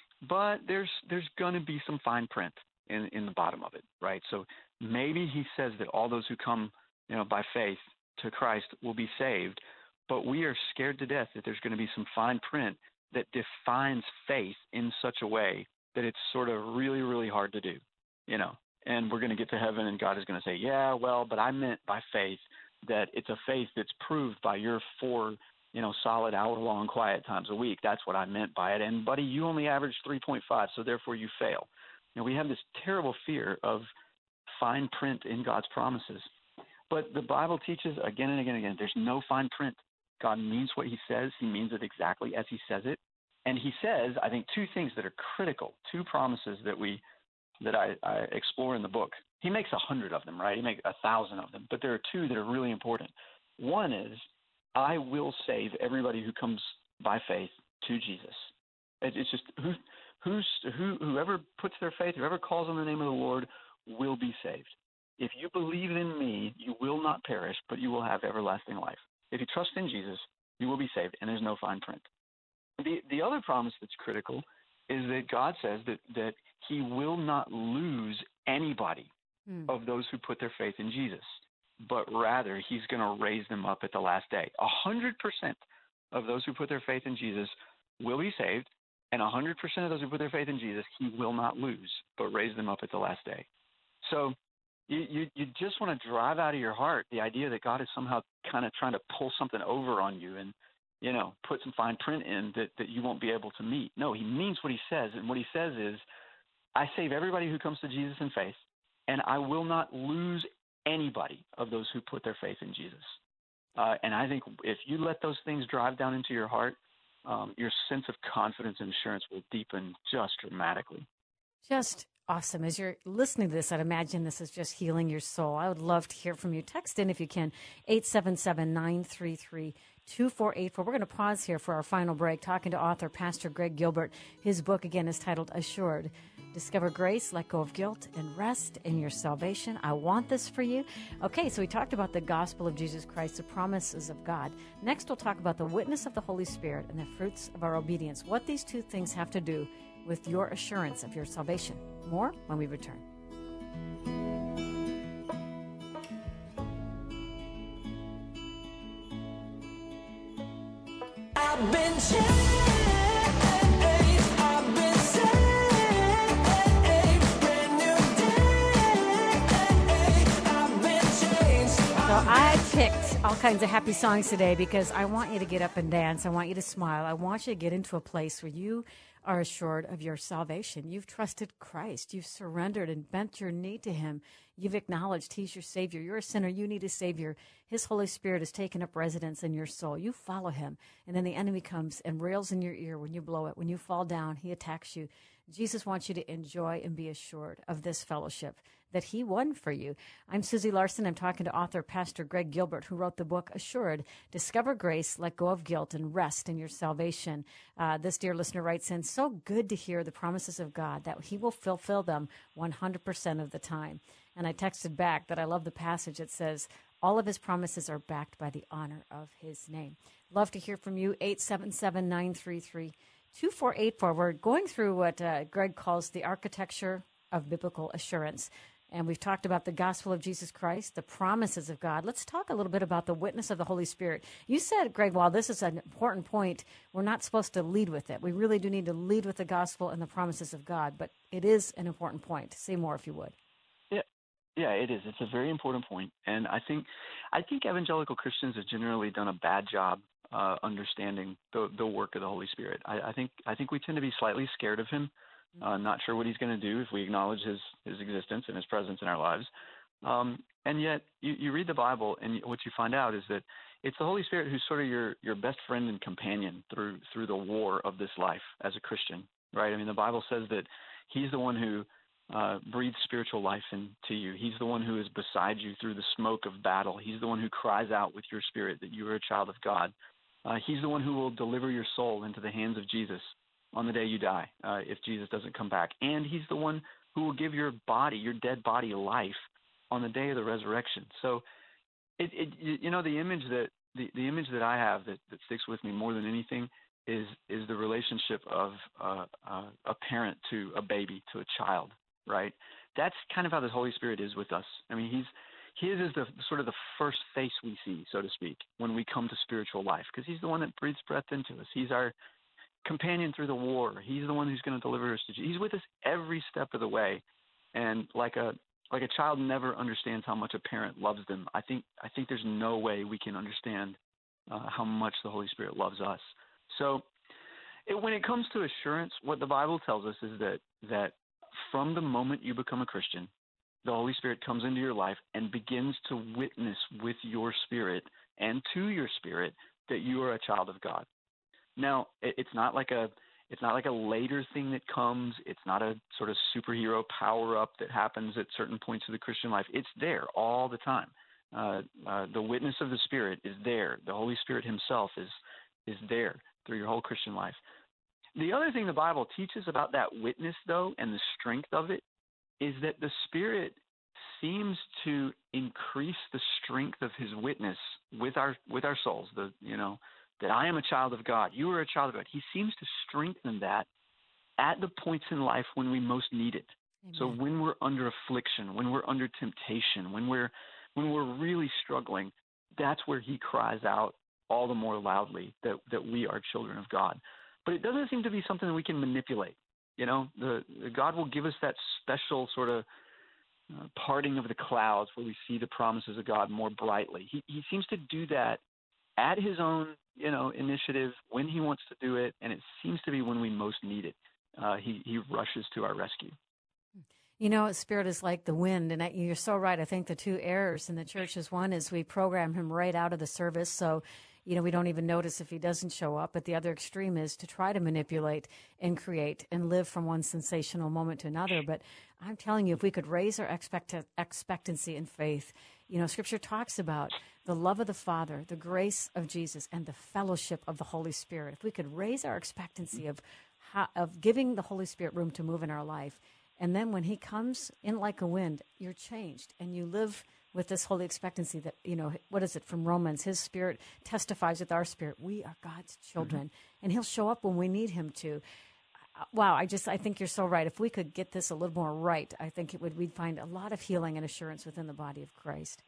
[SPEAKER 3] but there's there's going to be some fine print in in the bottom of it, right? So maybe he says that all those who come you know, by faith to Christ will be saved. But we are scared to death that there's going to be some fine print that defines faith in such a way that it's sort of really, really hard to do, you know. And we're going to get to heaven and God is going to say, yeah, well, but I meant by faith that it's a faith that's proved by your four, you know, solid hour-long quiet times a week. That's what I meant by it. And, buddy, you only averaged three point five, so therefore you fail. You know, we have this terrible fear of fine print in God's promises. But the Bible teaches again and again and again, there's no fine print. God means what he says. He means it exactly as he says it. And he says, I think, two things that are critical, two promises that we that I, I explore in the book. He makes a hundred of them, right? He makes a thousand of them. But there are two that are really important. One is, I will save everybody who comes by faith to Jesus. It, it's just who, who's, who, whoever puts their faith, whoever calls on the name of the Lord will be saved. If you believe in me, you will not perish, but you will have everlasting life. If you trust in Jesus, you will be saved, and there's no fine print. The the other promise that's critical is that God says that, that he will not lose anybody mm. of those who put their faith in Jesus, but rather he's going to raise them up at the last day. A hundred percent of those who put their faith in Jesus will be saved, and a hundred percent of those who put their faith in Jesus, he will not lose, but raise them up at the last day. So You, you you just want to drive out of your heart the idea that God is somehow kind of trying to pull something over on you and, you know, put some fine print in that, that you won't be able to meet. No, he means what he says. And what he says is, I save everybody who comes to Jesus in faith, and I will not lose anybody of those who put their faith in Jesus. Uh, and I think if you let those things drive down into your heart, um, your sense of confidence and assurance will deepen just dramatically.
[SPEAKER 1] Just awesome. As you're listening to this, I'd imagine this is just healing your soul. I would love to hear from you. Text in if you can, eight seven seven, nine three three, two four eight four. We're going to pause here for our final break, talking to author Pastor Greg Gilbert. His book, again, is titled Assured. Discover grace, let go of guilt, and rest in your salvation. I want this for you. Okay, so we talked about the gospel of Jesus Christ, the promises of God. Next, we'll talk about the witness of the Holy Spirit and the fruits of our obedience, what these two things have to do with your assurance of your salvation. More when we return.
[SPEAKER 2] I've been changed, I've been saved, brand new day, I've been changed.
[SPEAKER 1] So I picked all kinds of happy songs today because I want you to get up and dance. I want you to smile. I want you to get into a place where you are assured of your salvation. You've trusted Christ. You've surrendered and bent your knee to him. You've acknowledged he's your Savior. You're a sinner. You need a Savior. His Holy Spirit has taken up residence in your soul. You follow him. And then the enemy comes and rails in your ear when you blow it. When you fall down, he attacks you. Jesus wants you to enjoy and be assured of this fellowship that he won for you. I'm Susie Larson. I'm talking to author Pastor Greg Gilbert, who wrote the book Assured. Discover grace, let go of guilt, and rest in your salvation. Uh, this dear listener writes in, so good to hear the promises of God, that he will fulfill them one hundred percent of the time. And I texted back that I love the passage that says, all of his promises are backed by the honor of his name. Love to hear from you, eight seven seven, nine three three, two four eight four. We're going through what uh, Greg calls the architecture of biblical assurance. And we've talked about the gospel of Jesus Christ, the promises of God. Let's talk a little bit about the witness of the Holy Spirit. You said, Greg, while this is an important point, we're not supposed to lead with it. We really do need to lead with the gospel and the promises of God, but it is an important point. Say more if you would.
[SPEAKER 3] Yeah, yeah, it is. It's a very important point. And I think I think evangelical Christians have generally done a bad job uh, understanding the, the work of the Holy Spirit. I, I think I think we tend to be slightly scared of him Uh, not sure what he's going to do if we acknowledge his, his existence and his presence in our lives. Um, and yet you, you read the Bible, and what you find out is that it's the Holy Spirit who's sort of your, your best friend and companion through through the war of this life as a Christian, right? I mean, the Bible says that he's the one who uh, breathes spiritual life into you. He's the one who is beside you through the smoke of battle. He's the one who cries out with your spirit that you are a child of God. Uh, he's the one who will deliver your soul into the hands of Jesus on the day you die, uh, if Jesus doesn't come back. And he's the one who will give your body, your dead body, life on the day of the resurrection. So, it, it you know, the image that the, the image that I have that, that sticks with me more than anything is is the relationship of uh, uh, a parent to a baby, to a child, right? That's kind of how the Holy Spirit is with us. I mean, he's his is the sort of the first face we see, so to speak, when we come to spiritual life, because he's the one that breathes breath into us. He's our companion through the war. He's the one who's going to deliver us to Jesus. He's with us every step of the way, and like a like a child never understands how much a parent loves them. I think I think there's no way we can understand uh, how much the Holy Spirit loves us. So, it, when it comes to assurance, what the Bible tells us is that that from the moment you become a Christian, the Holy Spirit comes into your life and begins to witness with your spirit and to your spirit that you are a child of God. Now, it, it's not like a it's not like a later thing that comes. It's not a sort of superhero power up that happens at certain points of the Christian life. It's there all the time. Uh, uh, the witness of the Spirit is there. The Holy Spirit Himself is is there through your whole Christian life. The other thing the Bible teaches about that witness, though, and the strength of it, is that the Spirit seems to increase the strength of His witness with our with our souls. The you know that I am a child of God. You are a child of God. He seems to strengthen that at the points in life when we most need it. Amen. So when we're under affliction, when we're under temptation, when we're when we're really struggling, that's where He cries out all the more loudly that that we are children of God. But it doesn't seem to be something that we can manipulate. You know, the, the God will give us that special sort of uh, parting of the clouds where we see the promises of God more brightly. He he seems to do that at His own, you know, initiative when He wants to do it, and it seems to be when we most need it. Uh, he he rushes to our rescue.
[SPEAKER 1] You know, Spirit is like the wind, and I, you're so right. I think the two errors in the church is one is we program Him right out of the service, so you know we don't even notice if He doesn't show up. But the other extreme is to try to manipulate and create and live from one sensational moment to another. But I'm telling you, if we could raise our expect- expectancy in faith, you know, Scripture talks about the love of the Father, the grace of Jesus, and the fellowship of the Holy Spirit. If we could raise our expectancy of how, of giving the Holy Spirit room to move in our life, and then when He comes in like a wind, you're changed, and you live with this holy expectancy that, you know, what is it from Romans? His Spirit testifies with our spirit. We are God's children, mm-hmm. and He'll show up when we need Him to. Wow, I just, I think you're so right. If we could get this a little more right, I think it would, we'd find a lot of healing and assurance within the body of Christ.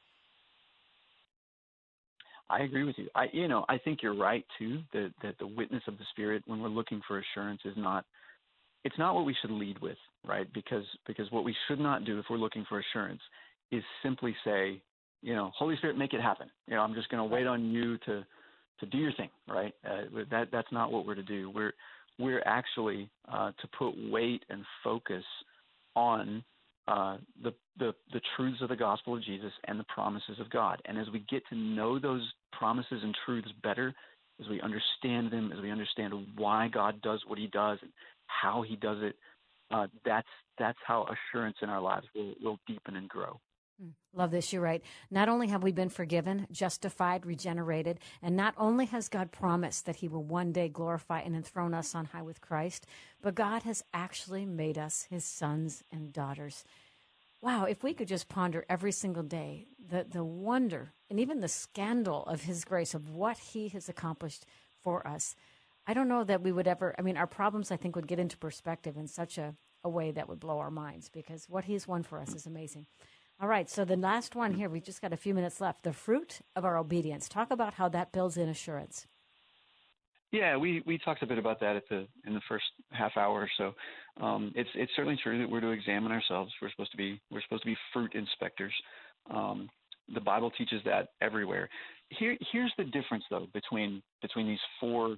[SPEAKER 3] I agree with you. I, you know, I think you're right too. That that the witness of the Spirit, when we're looking for assurance, is not. It's not what we should lead with, right? Because because what we should not do if we're looking for assurance is simply say, you know, Holy Spirit, make it happen. You know, I'm just going to wait on you to to do your thing, right? Uh, that that's not what we're to do. We're we're actually uh, to put weight and focus on uh, the, the the truths of the gospel of Jesus and the promises of God. And as we get to know those promises and truths better, as we understand them, as we understand why God does what He does and how He does it, uh, that's that's how assurance in our lives will, will deepen and grow.
[SPEAKER 1] Love this. You're right. Not only have we been forgiven, justified, regenerated, and not only has God promised that He will one day glorify and enthrone us on high with Christ, but God has actually made us His sons and daughters. Wow, if we could just ponder every single day the, the wonder and even the scandal of His grace, of what He has accomplished for us, I don't know that we would ever, I mean, our problems, I think, would get into perspective in such a, a way that would blow our minds, because what He's won for us is amazing. All right, so the last one here, we've just got a few minutes left. The fruit of our obedience. Talk about how that builds in assurance.
[SPEAKER 3] Yeah, we, we talked a bit about that at the in the first half hour or so. Um, it's it's certainly true that we're to examine ourselves. We're supposed to be we're supposed to be fruit inspectors. Um, the Bible teaches that everywhere. Here here's the difference though between between these four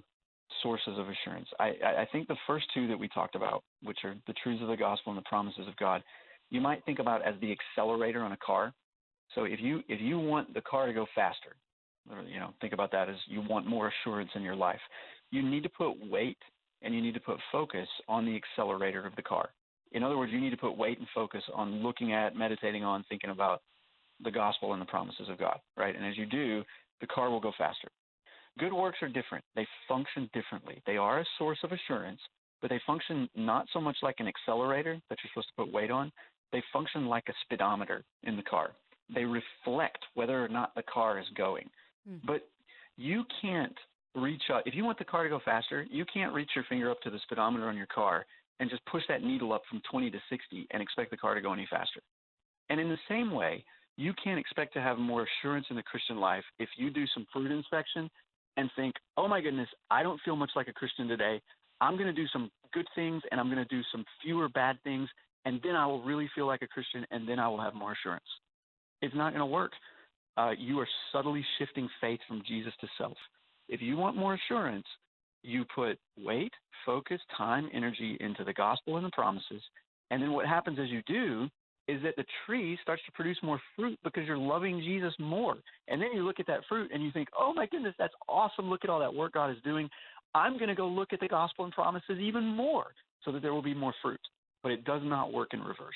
[SPEAKER 3] sources of assurance. I, I think the first two that we talked about, which are the truths of the gospel and the promises of God, you might think about as the accelerator on a car. So if you if you want the car to go faster, or, you know, think about that as you want more assurance in your life, you need to put weight and you need to put focus on the accelerator of the car. In other words, you need to put weight and focus on looking at, meditating on, thinking about the gospel and the promises of God, right? And as you do, the car will go faster. Good works are different. They function differently. They are a source of assurance, but they function not so much like an accelerator that you're supposed to put weight on. They function like a speedometer in the car. They reflect whether or not the car is going. Mm-hmm. But you can't reach up. If you want the car to go faster, you can't reach your finger up to the speedometer on your car and just push that needle up from twenty to sixty and expect the car to go any faster. And in the same way, you can't expect to have more assurance in the Christian life if you do some fruit inspection and think, oh, my goodness, I don't feel much like a Christian today. I'm going to do some good things and I'm going to do some fewer bad things, and then I will really feel like a Christian, and then I will have more assurance. It's not going to work. Uh, you are subtly shifting faith from Jesus to self. If you want more assurance, you put weight, focus, time, energy into the gospel and the promises, and then what happens as you do is that the tree starts to produce more fruit because you're loving Jesus more. And then you look at that fruit and you think, oh, my goodness, that's awesome. Look at all that work God is doing. I'm going to go look at the gospel and promises even more so that there will be more fruit. But it does not work in reverse.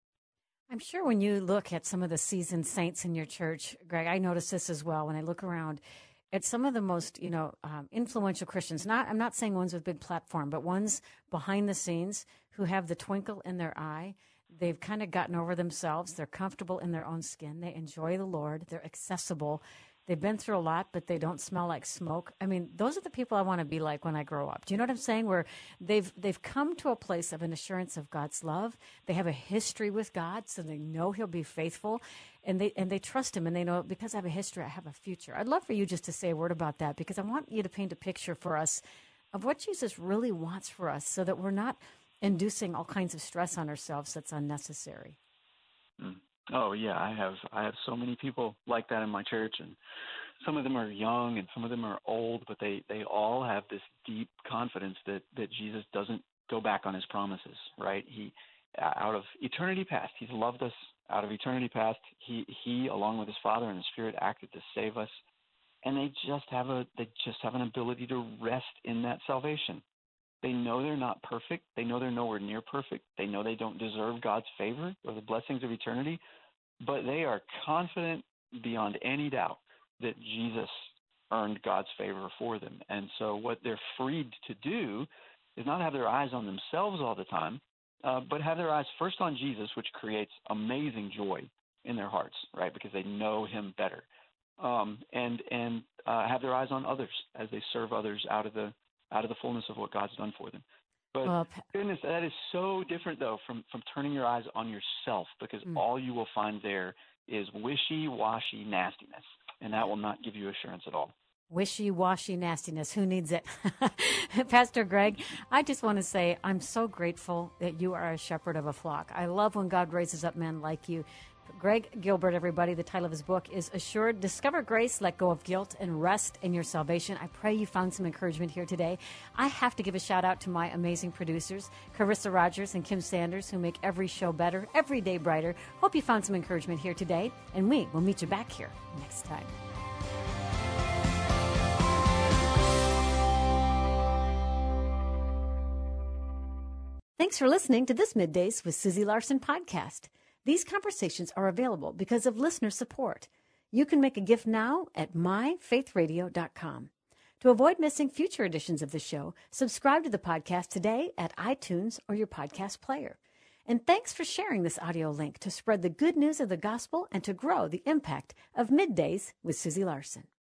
[SPEAKER 1] I'm sure when you look at some of the seasoned saints in your church, Greg, I notice this as well when I look around at some of the most, you know, um, influential Christians. Not, I'm not saying ones with big platform, but ones behind the scenes who have the twinkle in their eye. They've kind of gotten over themselves. They're comfortable in their own skin. They enjoy the Lord. They're accessible. They've been through a lot, but they don't smell like smoke. I mean, those are the people I want to be like when I grow up. Do you know what I'm saying? Where they've they've come to a place of an assurance of God's love. They have a history with God, so they know He'll be faithful, and they and they trust Him, and they know, because I have a history, I have a future. I'd love for you just to say a word about that, because I want you to paint a picture for us of what Jesus really wants for us, so that we're not inducing all kinds of stress on ourselves that's unnecessary.
[SPEAKER 3] Mm. Oh yeah, I have I have so many people like that in my church, and some of them are young and some of them are old, but they, they all have this deep confidence that, that Jesus doesn't go back on His promises, right? He, out of eternity past, He's loved us. Out of eternity past, He He along with His Father and His Spirit acted to save us, and they just have a they just have an ability to rest in that salvation. They know they're not perfect. They know they're nowhere near perfect. They know they don't deserve God's favor or the blessings of eternity, but they are confident beyond any doubt that Jesus earned God's favor for them. And so what they're freed to do is not have their eyes on themselves all the time, uh, but have their eyes first on Jesus, which creates amazing joy in their hearts, right, because they know Him better, um, and and uh, have their eyes on others as they serve others out of the out of the fullness of what God's done for them. But well, goodness, that is so different, though, from, from turning your eyes on yourself, because mm. all you will find there is wishy-washy nastiness, and that will not give you assurance at all.
[SPEAKER 1] Wishy-washy nastiness. Who needs it? Pastor Greg, I just want to say I'm so grateful that you are a shepherd of a flock. I love when God raises up men like you. Greg Gilbert, everybody, the title of his book is Assured. Discover grace, let go of guilt, and rest in your salvation. I pray you found some encouragement here today. I have to give a shout out to my amazing producers, Carissa Rogers and Kim Sanders, who make every show better, every day brighter. Hope you found some encouragement here today, and we will meet you back here next time. Thanks for listening to this Middays with Susie Larson podcast. These conversations are available because of listener support. You can make a gift now at my faith radio dot com. To avoid missing future editions of the show, subscribe to the podcast today at iTunes or your podcast player. And thanks for sharing this audio link to spread the good news of the gospel and to grow the impact of Middays with Susie Larson.